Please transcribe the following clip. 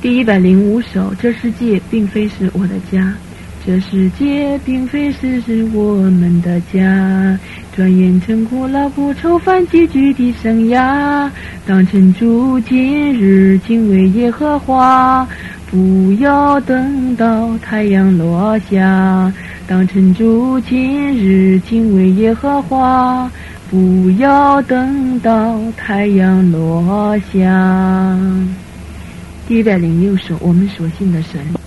第105首，这世界并非是我的家，这世界并非是我们的家。转眼成苦劳苦愁烦积聚的生涯，当晨主今日敬畏耶和华，不要等到太阳落下。当晨主今日敬畏耶和华，不要等到太阳落下。第106首，我们所信的神。